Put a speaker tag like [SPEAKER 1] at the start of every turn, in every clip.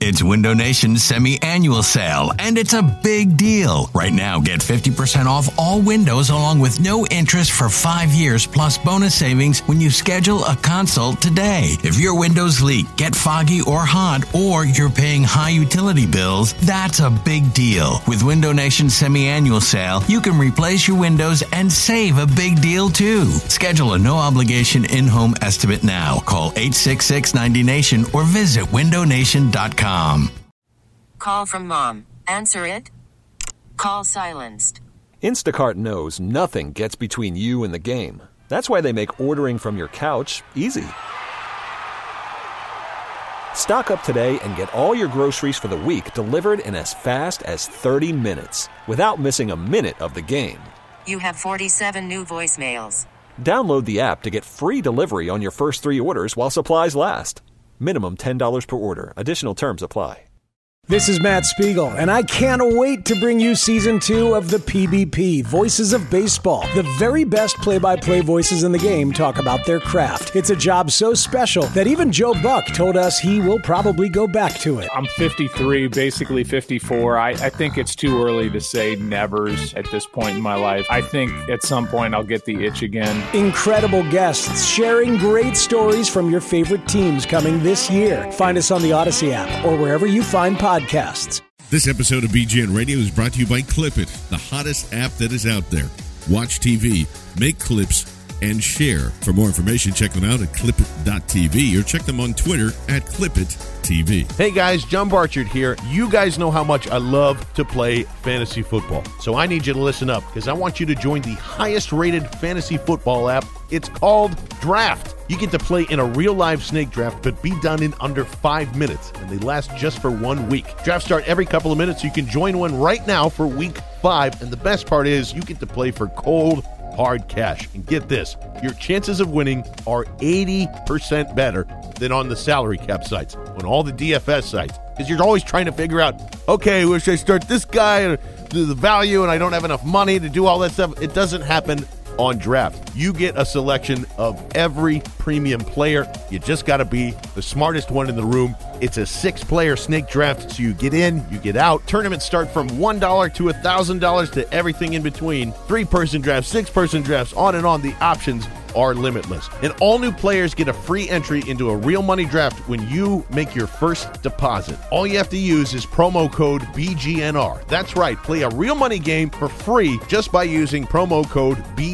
[SPEAKER 1] It's Window Nation's semi-annual sale, and it's a big deal. Right now, get 50% off all windows along with no interest for 5 years plus bonus savings when you schedule a consult today. If your windows leak, get foggy or hot, or you're paying high utility bills, that's a big deal. With Window Nation's semi-annual sale, you can replace your windows and save a big deal too. Schedule a no-obligation in-home estimate now. Call 866-90-NATION or visit windownation.com.
[SPEAKER 2] Call from mom. Answer it. Call silenced.
[SPEAKER 3] Instacart knows nothing gets between you and the game. That's why they make ordering from your couch easy. Stock up today and get all your groceries for the week delivered in as fast as 30 minutes without missing a minute of the game.
[SPEAKER 2] You have 47 new voicemails.
[SPEAKER 3] Download the app to get free delivery on your first 3 orders while supplies last. Minimum $10 per order. Additional terms apply.
[SPEAKER 4] This is Matt Spiegel, and I can't wait to bring you Season 2 of the PBP, Voices of Baseball. The very best play-by-play voices in the game talk about their craft. It's a job so special that even Joe Buck told us he will probably go back to it.
[SPEAKER 5] I'm 53, basically 54. I think it's too early to say nevers at this point in my life. I think at some point I'll get the itch again.
[SPEAKER 4] Incredible guests sharing great stories from your favorite teams coming this year. Find us on the Odyssey app or wherever you find podcasts.
[SPEAKER 6] This episode of BGN Radio is brought to you by Clip It, the hottest app that is out there. Watch TV, make clips, and share. For more information, check them out at clipit.tv or check them on Twitter at clipit.tv.
[SPEAKER 7] Hey guys, John Barchard here. You guys know how much I love to play fantasy football. So I need you to listen up because I want you to join the highest rated fantasy football app. It's called Draft. You get to play in a real live snake draft, but be done in under 5 minutes, and they last just for 1 week. Drafts start every couple of minutes, so you can join one right now for week 5, and the best part is you get to play for cold, hard cash. And get this, your chances of winning are 80% better than on the salary cap sites, on all the DFS sites, because you're always trying to figure out, okay, where should I start this guy, or the value, and I don't have enough money to do all that stuff. It doesn't happen on Draft. You get a selection of every premium player. You just got to be the smartest one in the room. It's a 6-player snake draft, so you get in, you get out. Tournaments start from $1 to $1,000 to everything in between. 3-person drafts, 6-person drafts, on and on. The options are limitless. And all new players get a free entry into a real money draft when you make your first deposit. All you have to use is promo code BGNR. That's right, play a real money game for free just by using promo code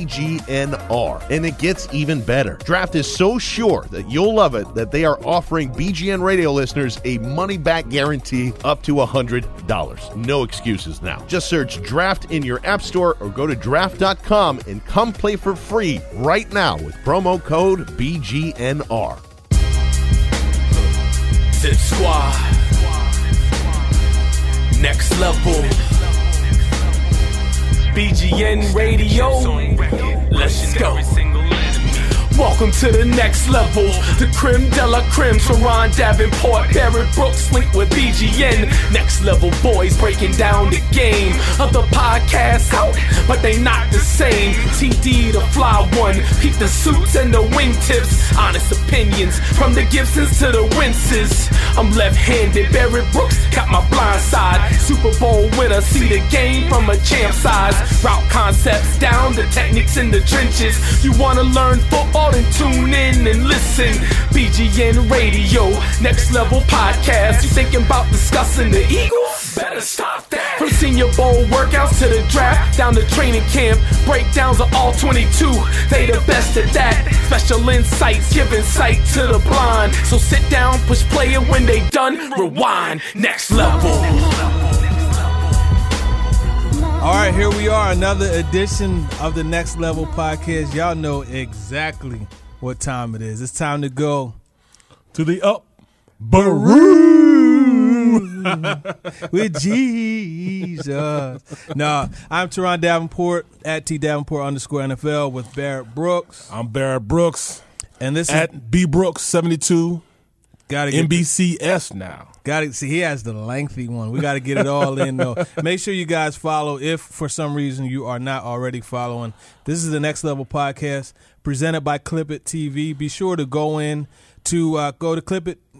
[SPEAKER 7] BGNR. And it gets even better. Draft is so sure that you'll love it that they are offering BGN Radio listeners a money-back guarantee up to $100. No excuses now. Just search Draft in your app store or go to draft.com and come play for free right now with promo code BGNR.
[SPEAKER 8] Zip Squad. Next level. BGN Radio. Let's go. Welcome to the next level. The creme de la creme. Sharon Davenport, Barrett Brooks, linked with BGN. Next level boys breaking down the game. Other podcasts out, but they not the same. TD the fly one. Peep the suits and the wingtips. Honest opinions from the Gibsons to the Winces. I'm left-handed. Barrett Brooks got my blind side. Super Bowl winner. See the game from a champ size. Route concepts down the techniques in the trenches. You wanna learn football? And tune in and listen. BGN Radio, next level podcast. You thinking about discussing the Eagles? Better stop that. From Senior Bowl workouts to the draft, down to training camp, breakdowns of all 22. They the best at that. Special insights, giving sight to the blind. So sit down, push play, and when they done, rewind. Next level.
[SPEAKER 9] All right, here we are, another edition of the Next Level Podcast. Y'all know exactly what time it is. It's time to go to the upper room with Jesus. No, I'm Teron Davenport at @T_Davenport_NFL with Barrett Brooks.
[SPEAKER 10] I'm Barrett Brooks.
[SPEAKER 9] And this
[SPEAKER 10] at
[SPEAKER 9] is
[SPEAKER 10] BBrooks72.
[SPEAKER 9] Gotta get
[SPEAKER 10] NBCS now.
[SPEAKER 9] Got to see, he has the lengthy one. We got to get it all in, though. Make sure you guys follow if for some reason you are not already following. This is the Next Level Podcast presented by Clip It TV. Be sure to go to Clip It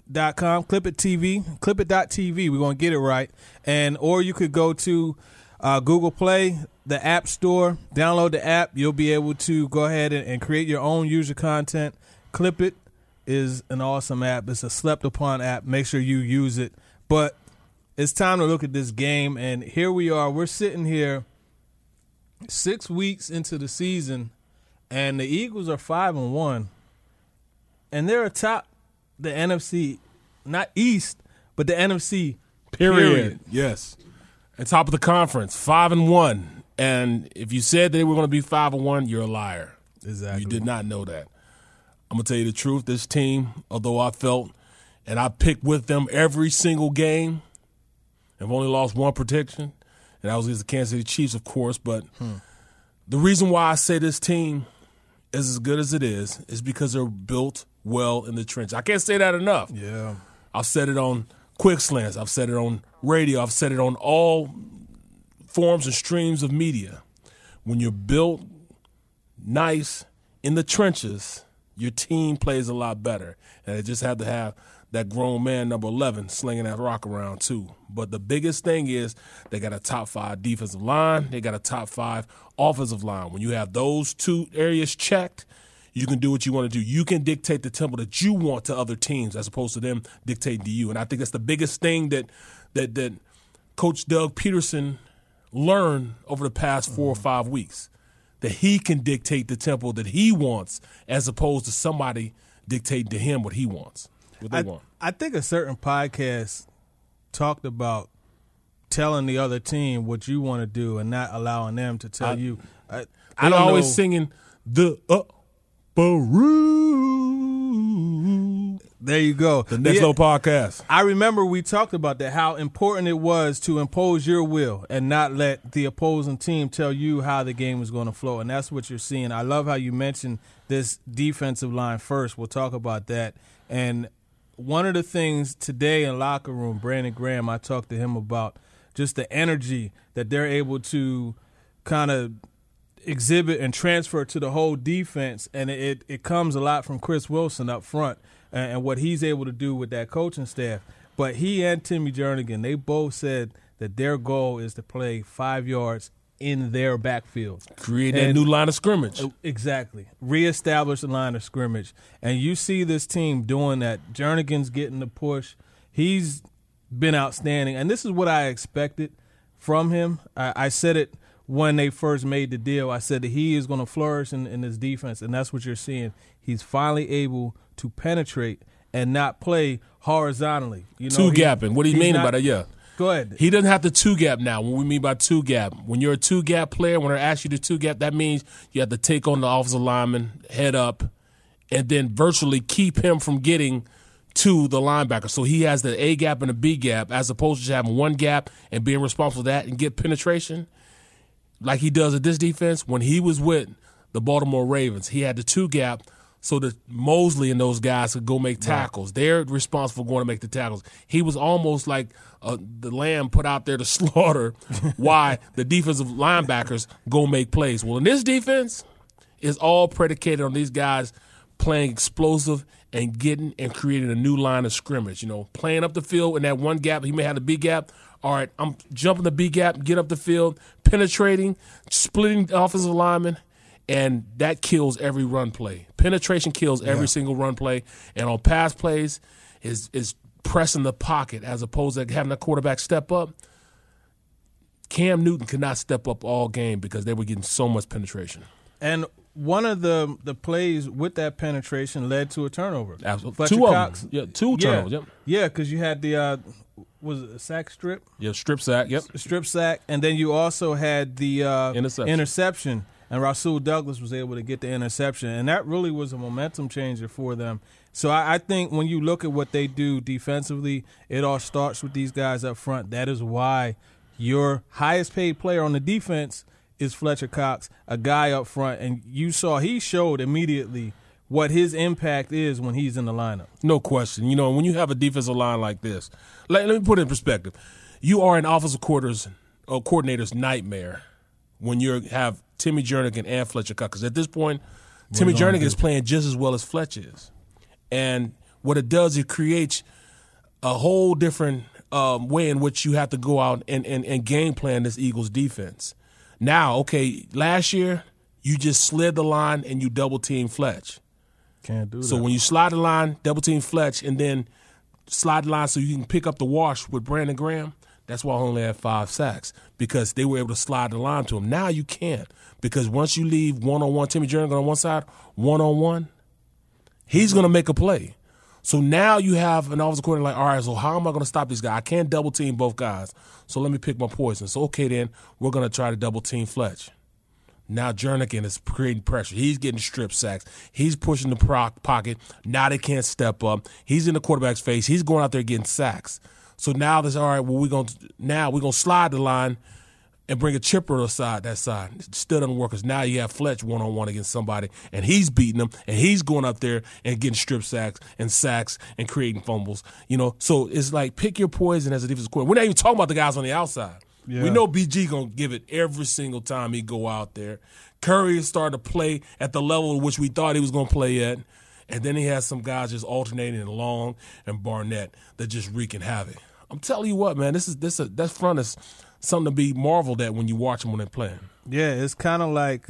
[SPEAKER 9] clipit.com, Clipit TV, clipit.tv. We're going to get it right. Or you could go to Google Play, the App Store, download the app. You'll be able to go ahead and create your own user content. Clipit is an awesome app. It's a slept-upon app. Make sure you use it. But it's time to look at this game, and here we are. We're sitting here 6 weeks into the season, and the Eagles are 5-1, and they're atop the NFC, not East, but the NFC. Period.
[SPEAKER 10] Yes, at top of the conference, 5-1, and if you said they were going to be 5-1, you're a liar.
[SPEAKER 9] Exactly.
[SPEAKER 10] You did not know that. I'm going to tell you the truth. This team, although I felt and I picked with them every single game, have only lost one prediction, and that was against the Kansas City Chiefs, of course. But the reason why I say this team is as good as it is because they're built well in the trench. I can't say that enough.
[SPEAKER 9] Yeah.
[SPEAKER 10] I've said it on Quick Slants. I've said it on radio. I've said it on all forms and streams of media. When you're built nice in the trenches, your team plays a lot better. And they just have to have that grown man, number 11, slinging that rock around too. But the biggest thing is they got a top 5 defensive line. They got a top 5 offensive line. When you have those two areas checked, you can do what you want to do. You can dictate the tempo that you want to other teams as opposed to them dictating to you. And I think that's the biggest thing that Coach Doug Peterson learned over the past 4 or 5 weeks, that he can dictate the tempo that he wants as opposed to somebody dictating to him what he wants. What they want.
[SPEAKER 9] I think a certain podcast talked about telling the other team what you want to do and not allowing them to tell you.
[SPEAKER 10] I'm always singing the upper room.
[SPEAKER 9] There you go.
[SPEAKER 10] The Next Level Podcast.
[SPEAKER 9] I remember we talked about that, how important it was to impose your will and not let the opposing team tell you how the game is going to flow. And that's what you're seeing. I love how you mentioned this defensive line first. We'll talk about that. And one of the things today in locker room, Brandon Graham, I talked to him about just the energy that they're able to kind of exhibit and transfer to the whole defense. And it comes a lot from Chris Wilson up front and what he's able to do with that coaching staff. But he and Timmy Jernigan, they both said that their goal is to play 5 yards in their backfield.
[SPEAKER 10] Create a new line of scrimmage.
[SPEAKER 9] Exactly. Reestablish the line of scrimmage. And you see this team doing that. Jernigan's getting the push. He's been outstanding. And this is what I expected from him. I said it when they first made the deal. I said that he is going to flourish in this defense, and that's what you're seeing. He's finally able to penetrate and not play horizontally. You know,
[SPEAKER 10] two-gapping. What do you mean by that? Yeah.
[SPEAKER 9] Go ahead.
[SPEAKER 10] He doesn't have to two-gap now. What we mean by two-gap, when you're a two-gap player, when they ask you to two-gap, that means you have to take on the offensive lineman, head up, and then virtually keep him from getting to the linebacker. So he has the A gap and the B gap as opposed to just having one gap and being responsible for that and get penetration like he does at this defense. When he was with the Baltimore Ravens, he had the two-gap so that Mosley and those guys could go make tackles. Right. They're responsible for going to make the tackles. He was almost like the lamb put out there to slaughter why the defensive linebackers go make plays. Well, in this defense, it's all predicated on these guys playing explosive and getting and creating a new line of scrimmage. You know, playing up the field in that one gap. He may have the B gap. All right, I'm jumping the B gap, get up the field, penetrating, splitting the offensive lineman, and that kills every run play. Penetration kills every single run play. And on pass plays is pressing the pocket as opposed to having a quarterback step up. Cam Newton could not step up all game because they were getting so much penetration.
[SPEAKER 9] And one of the plays with that penetration led to a turnover.
[SPEAKER 10] Absolutely.
[SPEAKER 9] Fletcher
[SPEAKER 10] Two
[SPEAKER 9] Cox,
[SPEAKER 10] of them. Yeah, two turnovers. Yep.
[SPEAKER 9] Yeah, because you had the was it a sack strip?
[SPEAKER 10] Yeah, strip sack. Yep.
[SPEAKER 9] Strip sack, and then you also had the interception. And Rasul Douglas was able to get the interception, and that really was a momentum changer for them. So I think when you look at what they do defensively, it all starts with these guys up front. That is why your highest paid player on the defense is Fletcher Cox, a guy up front. And you saw he showed immediately what his impact is when he's in the lineup.
[SPEAKER 10] No question. You know, when you have a defensive line like this, let me put it in perspective. You are an offensive coordinator's nightmare when you have Timmy Jernigan and Fletcher Cox. Because at this point, Timmy Jernigan is playing just as well as Fletcher is. And what it does, it creates a whole different way in which you have to go out and game plan this Eagles defense. Now, okay, last year you just slid the line and you double team Fletch.
[SPEAKER 9] Can't do that.
[SPEAKER 10] So when you slide the line, double team Fletch, and then slide the line so you can pick up the wash with Brandon Graham, that's why I only had 5 sacks, because they were able to slide the line to him. Now you can't, because once you leave one-on-one, Timmy Jernigan on one side, one-on-one, he's going to make a play. So now you have an offensive coordinator like, all right, so how am I going to stop this guy? I can't double team both guys, so let me pick my poison. So, okay, then we're going to try to double team Fletch. Now Jernigan is creating pressure. He's getting strip sacks. He's pushing the pocket. Now they can't step up. He's in the quarterback's face. He's going out there getting sacks. So now there's, all right, well, we're gonna slide the line and bring a chipper aside that side. It still doesn't work, because now you have Fletch one-on-one against somebody, and he's beating them, and he's going up there and getting strip sacks and creating fumbles. So it's like, pick your poison as a defensive coordinator. We're not even talking about the guys on the outside. Yeah. We know BG going to give it every single time he go out there. Curry is starting to play at the level which we thought he was going to play at. And then he has some guys just alternating in Long and Barnett that just wreaking havoc. I'm telling you what, man, that front is something to be marveled at when you watch them when they're playing.
[SPEAKER 9] Yeah, it's kind of like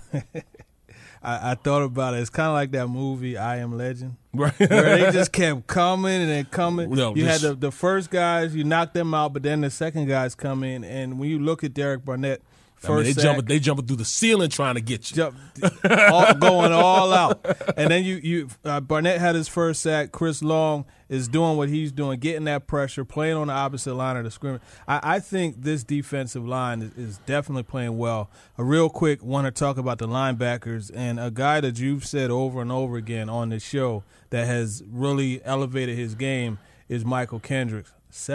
[SPEAKER 9] I thought about it. It's kind of like that movie I Am Legend,
[SPEAKER 10] right?
[SPEAKER 9] Where they just kept coming and coming. You had the first guys, you knocked them out, but then the second guys come in, and when you look at Derek Barnett,
[SPEAKER 10] they jumping through the ceiling trying to get you,
[SPEAKER 9] going all out. And then Barnett had his first sack. Chris Long is doing what he's doing, getting that pressure, playing on the opposite line of the scrimmage. I think this defensive line is definitely playing well. Real quick, want to talk about the linebackers, and a guy that you've said over and over again on this show that has really elevated his game is Michael Kendricks.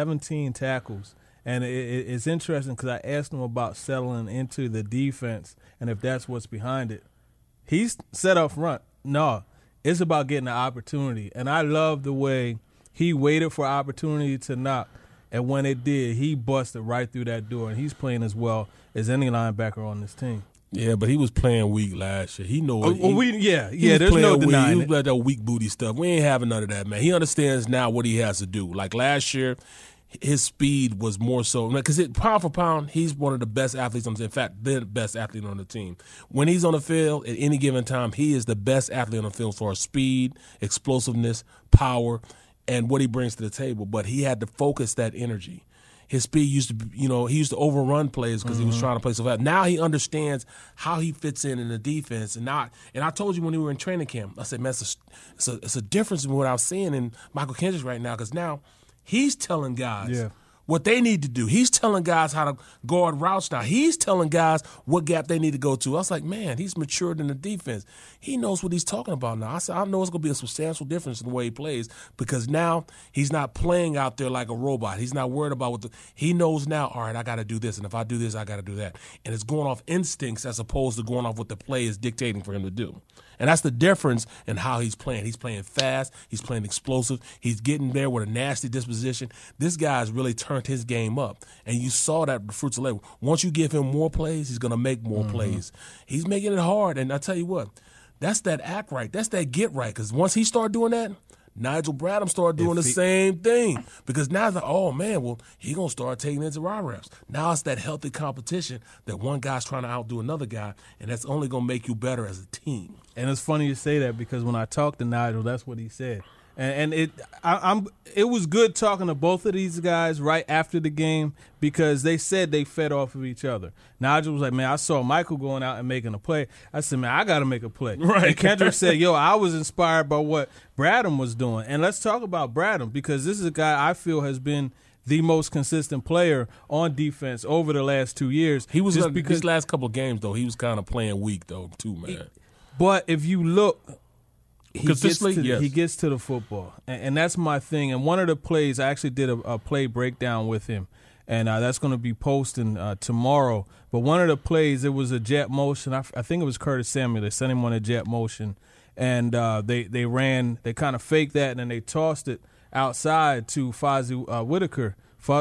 [SPEAKER 9] 17 tackles. And it's interesting because I asked him about settling into the defense and if that's what's behind it. He's set up front. No, it's about getting the opportunity. And I love the way he waited for opportunity to knock. And when it did, he busted right through that door. And he's playing as well as any linebacker on this team.
[SPEAKER 10] Yeah, but he was playing weak last year. He knows.
[SPEAKER 9] There's no denying
[SPEAKER 10] it. He was like that weak booty stuff. We ain't having none of that, man. He understands now what he has to do. Like last year, his speed was more so because pound for pound, he's one of the best athletes on the team. In fact, the best athlete on the team. When he's on the field at any given time, he is the best athlete on the field for speed, explosiveness, power, and what he brings to the table. But he had to focus that energy. His speed used to, he used to overrun plays because he was trying to play so fast. Now he understands how he fits in the defense. And I told you when we were in training camp, I said, man, it's a difference in what I was seeing in Michael Kendricks right now, because now he's telling guys what they need to do. He's telling guys how to guard routes now. He's telling guys what gap they need to go to. I was like, man, he's matured in the defense. He knows what he's talking about now. I said, I know it's going to be a substantial difference in the way he plays, because now he's not playing out there like a robot. He's not worried about he knows now, all right, I got to do this, and if I do this, I got to do that. And it's going off instincts as opposed to going off what the play is dictating for him to do. And that's the difference in how he's playing. He's playing fast. He's playing explosive. He's getting there with a nasty disposition. This guy's really turned his game up. And you saw that with the fruits of labor. Once you give him more plays, he's going to make more plays. He's making it hard. And I tell you what, that's that act right. That's that get right. Because once he started doing that, Nigel Bradham started doing the same thing, because now it's like, oh, man, well, he's going to start taking into raw reps. Now it's that healthy competition that one guy's trying to outdo another guy, and that's only going to make you better as a team.
[SPEAKER 9] And it's funny you say that, because when I talked to Nigel, that's what he said. And it was good talking to both of these guys right after the game, because they said they fed off of each other. Nigel was like, man, I saw Michael going out and making a play. I said, man, I got to make a play.
[SPEAKER 10] Right.
[SPEAKER 9] And Kendrick said, yo, I was inspired by what Bradham was doing. And let's talk about Bradham, because this is a guy I feel has been the most consistent player on defense over the last 2 years.
[SPEAKER 10] He was just because these last couple of games, though, he was kind of playing weak, though, too, man.
[SPEAKER 9] But if you look – he gets to the football, and that's my thing. And one of the plays, I actually did a play breakdown with him, and that's going to be posting tomorrow. But one of the plays, it was a jet motion. I think it was Curtis Samuel. They sent him on a jet motion, and they kind of faked that, and then they tossed it outside to Fuzzy Whitaker,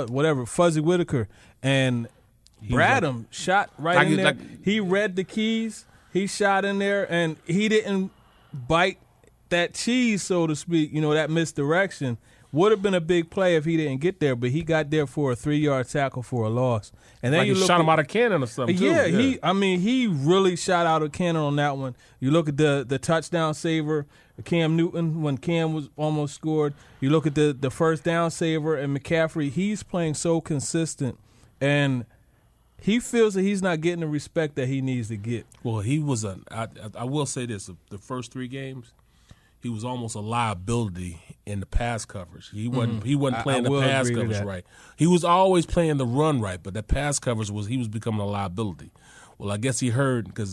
[SPEAKER 9] and Bradham shot right in there. He read the keys. He shot in there, and he didn't bite that cheese, so to speak, that misdirection would have been a big play if he didn't get there, but he got there for a 3-yard tackle for a loss. And then
[SPEAKER 10] like
[SPEAKER 9] you
[SPEAKER 10] he
[SPEAKER 9] look
[SPEAKER 10] shot him out of cannon or something, too.
[SPEAKER 9] Yeah, he really shot out of cannon on that one. You look at the touchdown saver, Cam Newton, when Cam was almost scored. You look at the first down saver, and McCaffrey, he's playing so consistent, and he feels that he's not getting the respect that he needs to get.
[SPEAKER 10] Well, he was I will say this, the first 3 games, he was almost a liability in the pass coverage. He wasn't playing the pass coverage right. He was always playing the run right, but the pass coverage he was becoming a liability. Well, I guess he heard because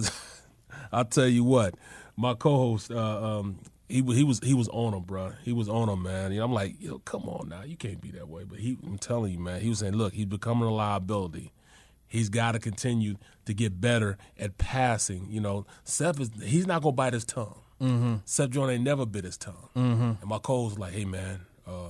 [SPEAKER 10] I'll tell you what, my co-host he was on him, bro. He was on him, man. I'm like, come on now, you can't be that way. But I'm telling you, man, he was saying, look, he's becoming a liability. He's got to continue to get better at passing. Seth he's not gonna bite his tongue. Mm-hmm. Seth Joyner ain't never bit his tongue. Mm-hmm. And my coach was like, hey, man,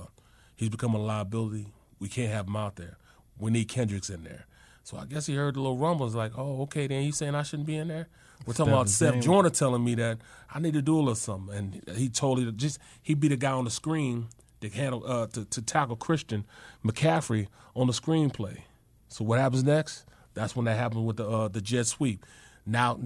[SPEAKER 10] he's becoming a liability. We can't have him out there. We need Kendricks in there. So I guess he heard the little rumbles like, oh, okay, then he's saying I shouldn't be in there? We're talking about Seth Joyner telling me that I need to do a little something. And he told me he beat a guy on the screen to handle to tackle Christian McCaffrey on the screenplay. So what happens next? That's when that happened with the jet sweep. Now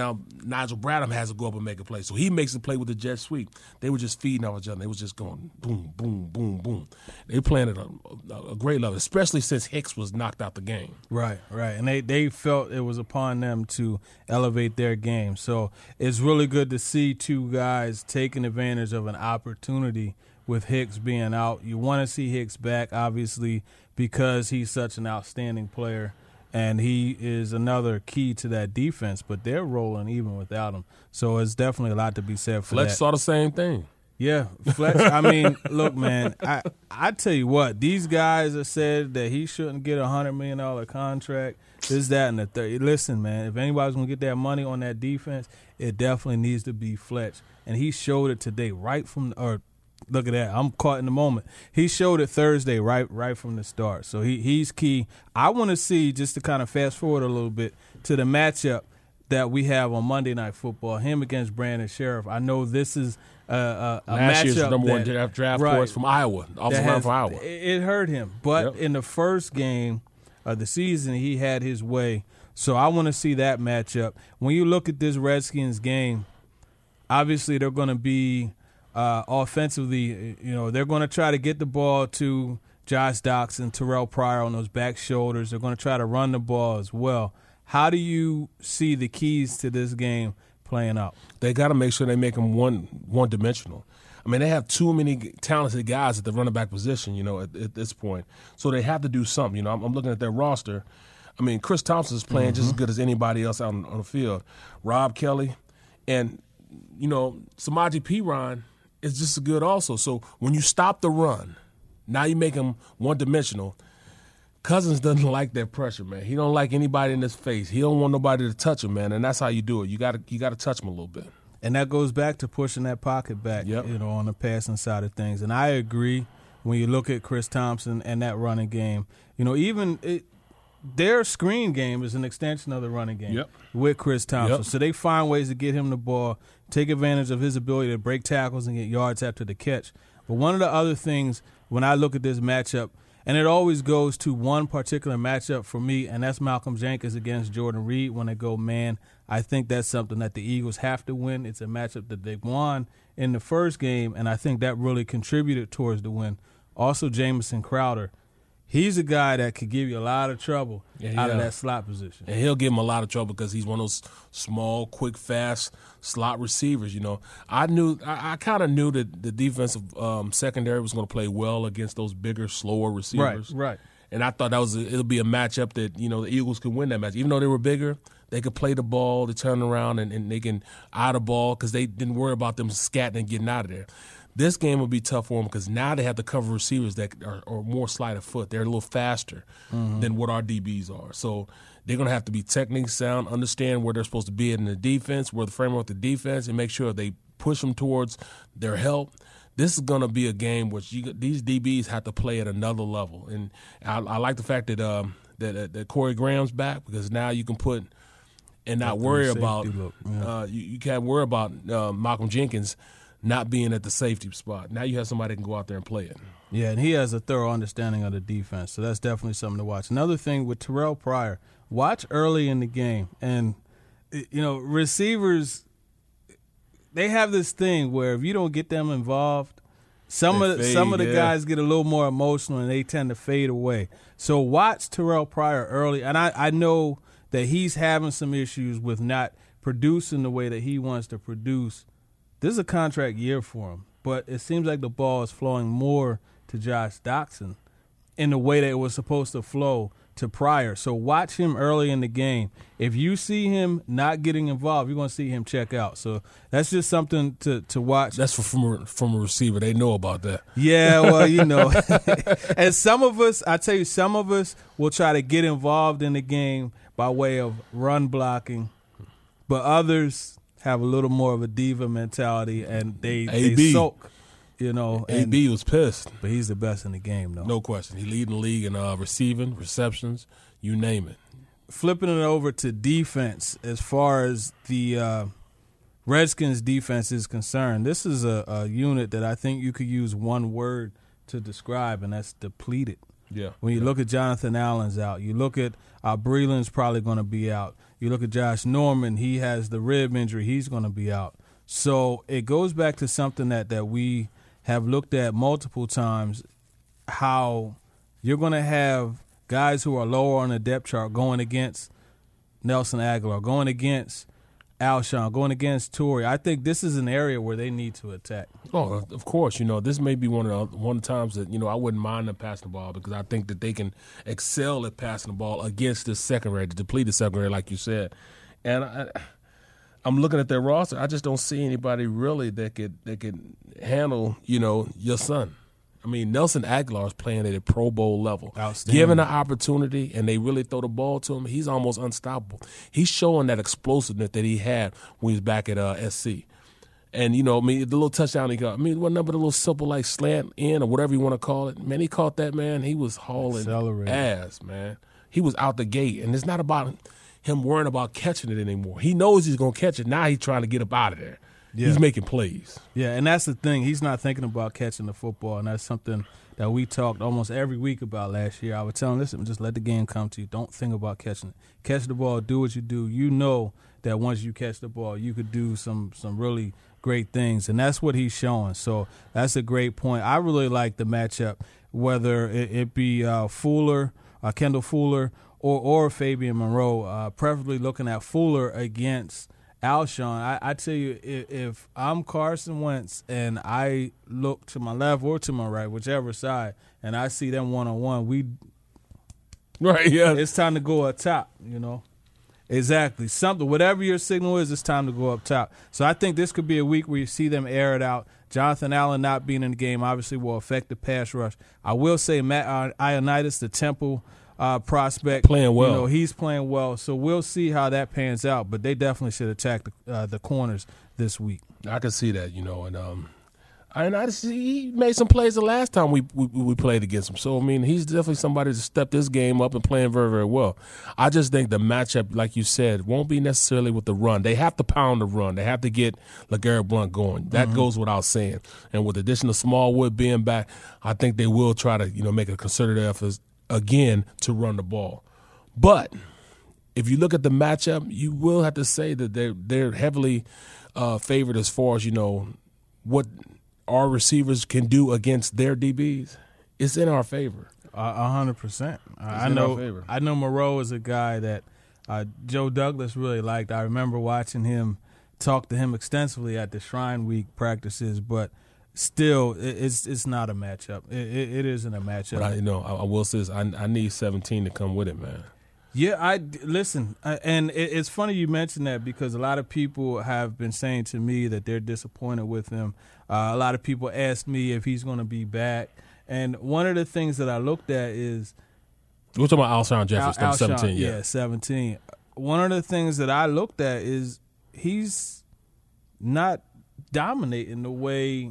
[SPEAKER 10] Nigel Bradham has to go up and make a play. So he makes a play with the jet sweep. They were just feeding off each other. They was just going boom, boom, boom, boom. They playing at a great level, especially since Hicks was knocked out the game.
[SPEAKER 9] Right. And they felt it was upon them to elevate their game. So it's really good to see 2 guys taking advantage of an opportunity with Hicks being out. You want to see Hicks back, obviously, because he's such an outstanding player. And he is another key to that defense, but they're rolling even without him. So it's definitely a lot to be said for
[SPEAKER 10] Fletch
[SPEAKER 9] that.
[SPEAKER 10] saw the same thing.
[SPEAKER 9] Yeah, Fletch. I mean, look, man, I tell you what, these guys have said that he shouldn't get a $100 million contract, this, that, and the third. Listen, man, if anybody's going to get that money on that defense, it definitely needs to be Fletch. And he showed it today look at that. I'm caught in the moment. He showed it Thursday right from the start. So he's key. I want to see, just to kind of fast forward a little bit, to the matchup that we have on Monday Night Football, him against Brandon Sheriff. I know this is a
[SPEAKER 10] last year's
[SPEAKER 9] matchup
[SPEAKER 10] number 1 draft choice from Iowa, offensive line from Iowa.
[SPEAKER 9] It hurt him. But in the first game of the season, he had his way. So I want to see that matchup. When you look at this Redskins game, obviously they're going to be offensively, they're going to try to get the ball to Josh Doctson, Terrell Pryor on those back shoulders. They're going to try to run the ball as well. How do you see the keys to this game playing out?
[SPEAKER 10] They got to make sure they make them one-dimensional. I mean, they have too many talented guys at the running back position, at this point. So they have to do something. I'm looking at their roster. I mean, Chris Thompson is playing just as good as anybody else out on the field. Rob Kelly and, Samaje Perine is just as good also. So when you stop the run, now you make him one-dimensional. Cousins doesn't like that pressure, man. He don't like anybody in his face. He don't want nobody to touch him, man, and that's how you do it. You got to touch him a little bit.
[SPEAKER 9] And that goes back to pushing that pocket back, on the passing side of things. And I agree when you look at Chris Thompson and that running game. Their screen game is an extension of the running game with Chris Thompson. So they find ways to get him the ball, take advantage of his ability to break tackles and get yards after the catch. But one of the other things when I look at this matchup, and it always goes to one particular matchup for me, and that's Malcolm Jenkins against Jordan Reed when they go man. I think that's something that the Eagles have to win. It's a matchup that they won in the first game, and I think that really contributed towards the win. Also, Jamison Crowder. He's a guy that could give you a lot of trouble out of that slot position.
[SPEAKER 10] And he'll give him a lot of trouble because he's one of those small, quick, fast slot receivers, I kind of knew that the defensive secondary was going to play well against those bigger, slower receivers.
[SPEAKER 9] Right.
[SPEAKER 10] And I thought it'll be a matchup that, the Eagles could win that match. Even though they were bigger, they could play the ball, they turn around, and they can eye the ball because they didn't worry about them scatting and getting out of there. This game will be tough for them because now they have to cover receivers that are more slight of foot. They're a little faster than what our DBs are. So they're going to have to be technically sound, understand where they're supposed to be in the defense, where the framework of the defense, and make sure they push them towards their help. This is going to be a game which these DBs have to play at another level. And I like the fact that that Corey Graham's back because now you can put and not worry about you can't worry about Malcolm Jenkins not being at the safety spot. Now you have somebody that can go out there and play it.
[SPEAKER 9] Yeah, and he has a thorough understanding of the defense, so that's definitely something to watch. Another thing with Terrell Pryor, watch early in the game. And, receivers, they have this thing where if you don't get them involved, some of the guys get a little more emotional and they tend to fade away. So watch Terrell Pryor early. And I know that he's having some issues with not producing the way that he wants to produce. This is a contract year for him, but it seems like the ball is flowing more to Josh Doctson in the way that it was supposed to flow to Pryor. So watch him early in the game. If you see him not getting involved, you're going to see him check out. So that's just something to watch.
[SPEAKER 10] That's from a receiver. They know about that.
[SPEAKER 9] Yeah, well, And some of us will try to get involved in the game by way of run blocking, but others have a little more of a diva mentality, and they sulk.
[SPEAKER 10] AB was pissed.
[SPEAKER 9] But he's the best in the game, though.
[SPEAKER 10] No question. He leading the league in receiving, receptions, you name it.
[SPEAKER 9] Flipping it over to defense, as far as the Redskins defense is concerned, this is a unit that I think you could use one word to describe, and that's depleted.
[SPEAKER 10] Yeah.
[SPEAKER 9] When you look at Jonathan Allen's out, you look at Breeland's probably going to be out. You look at Josh Norman, he has the rib injury, he's going to be out. So it goes back to something that we have looked at multiple times, how you're going to have guys who are lower on the depth chart going against Nelson Aguilar, going against Alshon, going against Torrey. I think this is an area where they need to attack.
[SPEAKER 10] Oh, of course. This may be one of the times that, I wouldn't mind them passing the ball, because I think that they can excel at passing the ball against this secondary, the depleted secondary, like you said. And I'm looking at their roster. I just don't see anybody really that could handle, your son. I mean, Nelson Aguilar is playing at a Pro Bowl level.
[SPEAKER 9] Outstanding.
[SPEAKER 10] Given the opportunity and they really throw the ball to him, he's almost unstoppable. He's showing that explosiveness that he had when he was back at SC. And, the little touchdown he got, what number, the little simple like slant in or whatever you want to call it. Man, he caught that, man. He was hauling ass, man. He was out the gate. And it's not about him worrying about catching it anymore. He knows he's going to catch it. Now he's trying to get up out of there. Yeah. He's making plays.
[SPEAKER 9] Yeah, and that's the thing. He's not thinking about catching the football, and that's something that we talked almost every week about last year. I would tell him, listen, just let the game come to you. Don't think about catching it. Catch the ball, do what you do. You know that once you catch the ball, you could do some really great things, and that's what he's showing. So that's a great point. I really like the matchup, whether it be Kendall Fuller, or Fabian Moreau, preferably looking at Fuller against Alshon. I tell you, if I'm Carson Wentz and I look to my left or to my right, whichever side, and I see them one-on-one, it's time to go up top, Exactly. Whatever your signal is, it's time to go up top. So I think this could be a week where you see them air it out. Jonathan Allen not being in the game obviously will affect the pass rush. I will say Matt Ioannidis, the Temple prospect,
[SPEAKER 10] playing well.
[SPEAKER 9] He's playing well, so we'll see how that pans out. But they definitely should attack the corners this week.
[SPEAKER 10] I can see that, and he made some plays the last time we played against him. So he's definitely somebody to step this game up and playing very, very well. I just think the matchup, like you said, won't be necessarily with the run. They have to pound the run. They have to get LeGarrette Blount going. That goes without saying. And with the addition of Smallwood being back, I think they will try to make a concerted effort again to run the ball. But if you look at the matchup, you will have to say that they're heavily favored as far as what our receivers can do against their DBs. It's in our favor.
[SPEAKER 9] 100%. I know Moreau is a guy that Joe Douglas really liked. I remember watching him, talk to him extensively at the Shrine Week practices, but still, it's not a matchup. It isn't a matchup.
[SPEAKER 10] But I will say this: I need 17 to come with it, man.
[SPEAKER 9] Yeah, listen, and it's funny you mentioned that, because a lot of people have been saying to me that they're disappointed with him. A lot of people asked me if he's going to be back, and one of the things that I looked at is
[SPEAKER 10] we're talking about Alshon Jeffrey, 17.
[SPEAKER 9] Yeah, 17. One of the things that I looked at is he's not dominating the way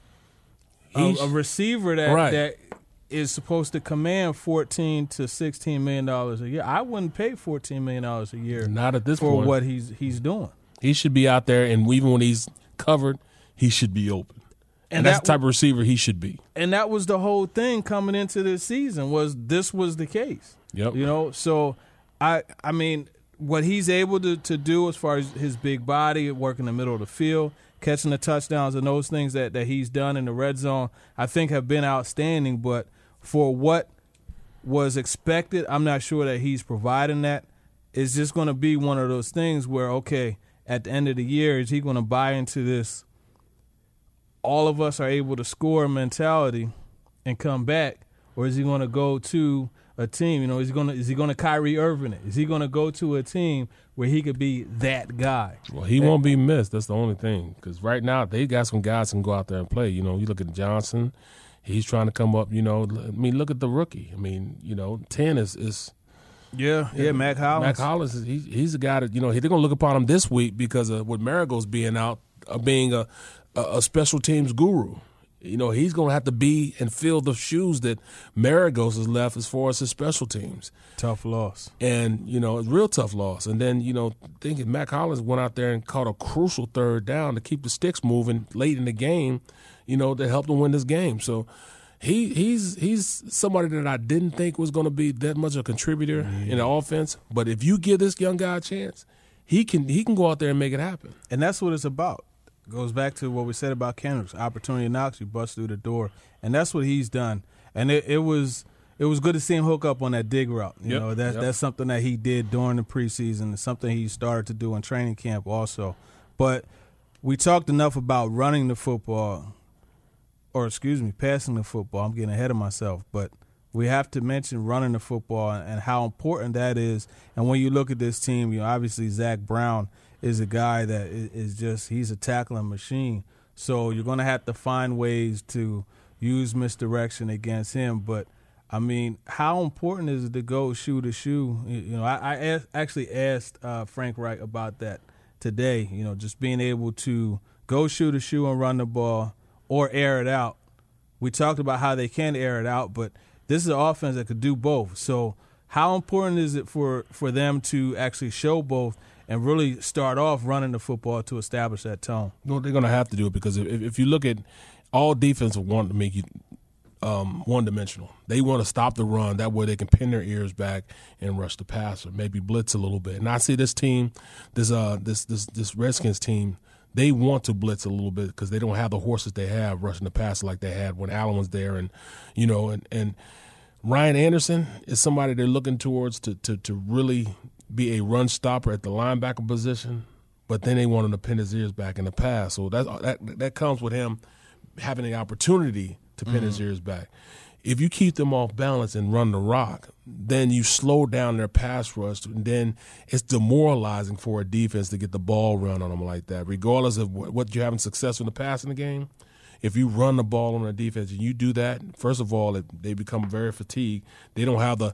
[SPEAKER 9] a receiver that is supposed to command $14 to $16 million a year. I wouldn't pay $14 million a year.
[SPEAKER 10] Not at this
[SPEAKER 9] point.
[SPEAKER 10] For
[SPEAKER 9] what he's doing.
[SPEAKER 10] He should be out there, and even when he's covered, he should be open. And that's the type of receiver he should be.
[SPEAKER 9] And that was the whole thing coming into this season was the case.
[SPEAKER 10] Yep.
[SPEAKER 9] You know, so I mean, what he's able to do as far as his big body, work in the middle of the field, catching the touchdowns and those things that he's done in the red zone, I think have been outstanding. But for what was expected, I'm not sure that he's providing that. It's just going to be one of those things where, okay, at the end of the year, is he going to buy into this all of us are able to score mentality and come back, or is he going to go to a team? You know, is he going to Kyrie Irving it? Is he going to go to a team where he could be that guy?
[SPEAKER 10] Well, he won't be missed. That's the only thing. Because right now they got some guys who can go out there and play. You know, you look at Johnson. He's trying to come up. You know, I mean, look at the rookie. I mean, you know, 10 is
[SPEAKER 9] yeah, Mac Hollins.
[SPEAKER 10] Mac Hollins, he's a guy that, you know, they're going to look upon him this week because of with Marigold's being out, being a special teams guru. You know, he's going to have to be and fill the shoes that Maragos has left as far as his special teams.
[SPEAKER 9] Tough loss.
[SPEAKER 10] And, you know, a real tough loss. And then, you know, thinking Mac Hollins went out there and caught a crucial third down to keep the sticks moving late in the game, you know, to help them win this game. So he's somebody that I didn't think was going to be that much of a contributor in the offense. But if you give this young guy a chance, he can go out there and make it happen.
[SPEAKER 9] And that's what it's about. Goes back to what we said about Kendricks. Opportunity knocks, you bust through the door. And that's what he's done. And it was good to see him hook up on that dig route. You know, that's something that he did during the preseason. It's something he started to do in training camp also. But we talked enough about running the football, passing the football. I'm getting ahead of myself. But we have to mention running the football and how important that is. And when you look at this team, you know, obviously Zach Brown is a guy that is just, he's a tackling machine. So you're going to have to find ways to use misdirection against him. But, I mean, how important is it to go shoe to shoe? You know, I actually asked Frank Reich about that today, you know, just being able to go shoe to shoe and run the ball or air it out. We talked about how they can air it out, but this is an offense that could do both. So how important is it for them to actually show both and really start off running the football to establish that tone?
[SPEAKER 10] No, they're going to have to do it because if you look at all defenses want to make you one-dimensional. They want to stop the run. That way they can pin their ears back and rush the passer, maybe blitz a little bit. And I see this team, this Redskins team, they want to blitz a little bit because they don't have the horses they have rushing the passer like they had when Allen was there. And, you know, and Ryan Anderson is somebody they're looking towards to really – be a run stopper at the linebacker position, but then they want him to pin his ears back in the pass. So that comes with him having the opportunity to pin his ears back. If you keep them off balance and run the rock, then you slow down their pass rush, and then it's demoralizing for a defense to get the ball run on them like that, regardless of what you're having success in the passing the game. If you run the ball on a defense and you do that, first of all, they become very fatigued. They don't have the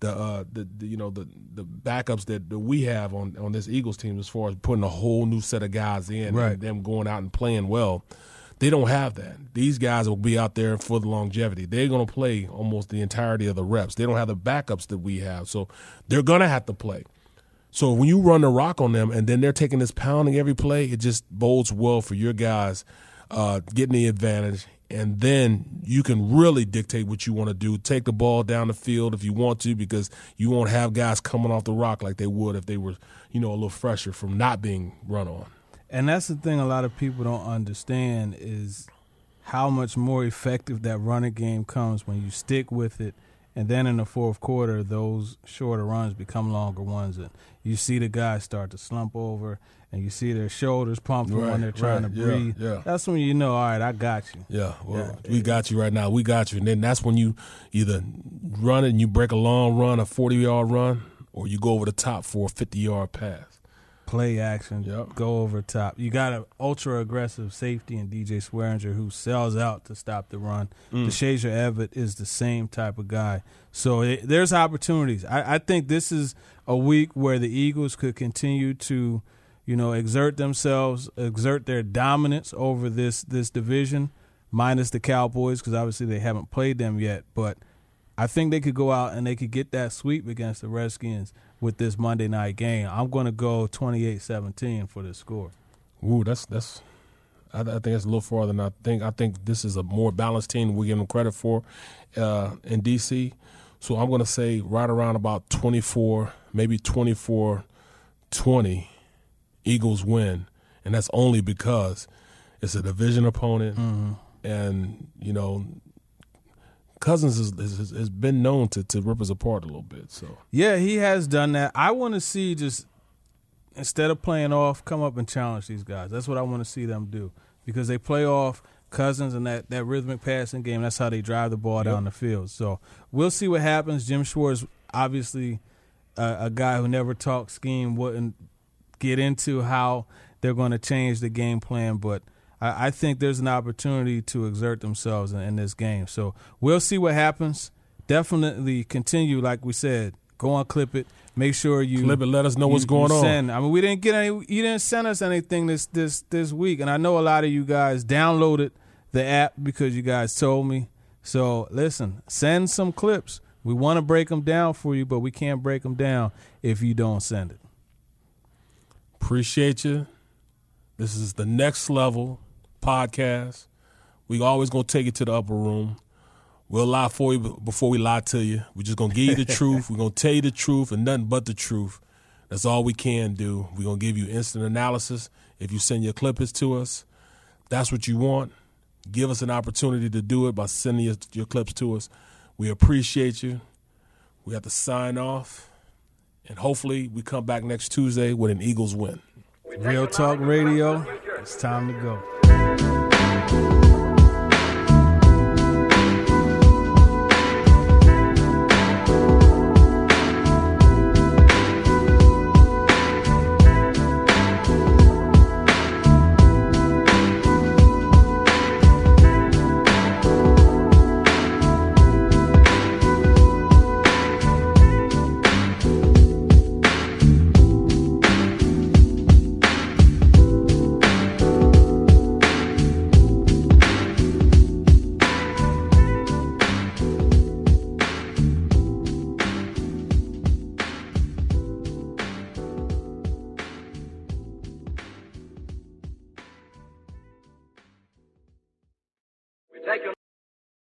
[SPEAKER 10] backups that we have on this Eagles team as far as putting a whole new set of guys in and them going out and playing well. They don't have that. These guys will be out there for the longevity. They're going to play almost the entirety of the reps. They don't have the backups that we have, so they're going to have to play. So when you run the rock on them and then they're taking this pounding every play, it just bodes well for your guys getting the advantage, and then you can really dictate what you want to do. Take the ball down the field if you want to, because you won't have guys coming off the rock like they would if they were, you know, a little fresher from not being run on.
[SPEAKER 9] And that's the thing a lot of people don't understand is how much more effective that running game comes when you stick with it. And then in the fourth quarter, those shorter runs become longer ones. And you see the guys start to slump over, and you see their shoulders pumping when they're trying to breathe.
[SPEAKER 10] Yeah.
[SPEAKER 9] That's when you know, all right, I got you.
[SPEAKER 10] Yeah, we got you right now. We got you. And then that's when you either run it and you break a long run, a 40-yard run, or you go over the top for a 50-yard pass.
[SPEAKER 9] Play action, go over top. You got an ultra-aggressive safety in DJ Swearinger who sells out to stop the run. DeShazier Everett is the same type of guy. So there's opportunities. I think this is a week where the Eagles could continue to, you know, exert themselves, exert their dominance over this division, minus the Cowboys, because obviously they haven't played them yet. But I think they could go out and they could get that sweep against the Redskins with this Monday night game. I'm going to go 28-17 for this score.
[SPEAKER 10] Ooh, that's I think it's a little farther than I think. I think this is a more balanced team than we give them credit for in D.C. So I'm going to say right around about 24, maybe 24-20, Eagles win. And that's only because it's a division opponent. Mm-hmm. And, you know, Cousins has been known to rip us apart a little bit. So
[SPEAKER 9] yeah, he has done that. I want to see just instead of playing off, come up and challenge these guys. That's what I want to see them do because they play off Cousins and that rhythmic passing game. That's how they drive the ball down the field. So we'll see what happens. Jim Schwartz, obviously a guy who never talked scheme, wouldn't get into how they're going to change the game plan, but I think there's an opportunity to exert themselves in this game. So we'll see what happens. Definitely continue, like we said. Go on, Clip It. Make sure you
[SPEAKER 10] Clip It. Let us know what's going on.
[SPEAKER 9] I mean, we didn't get any. You didn't send us anything this week, and I know a lot of you guys downloaded the app because you guys told me. So listen, send some clips. We want to break them down for you, but we can't break them down if you don't send it.
[SPEAKER 10] Appreciate you. This is the Next Level podcast. We always going to take it to the upper room. We'll lie for you before we lie to you. We're just going to give you the truth. We're going to tell you the truth and nothing but the truth. That's all we can do. We're going to give you instant analysis. If you send your clippers to us, that's what you want. Give us an opportunity to do it by sending your clips to us. We appreciate you. We have to sign off. And hopefully we come back next Tuesday with an Eagles win.
[SPEAKER 9] Real Talk Radio, it's time to go.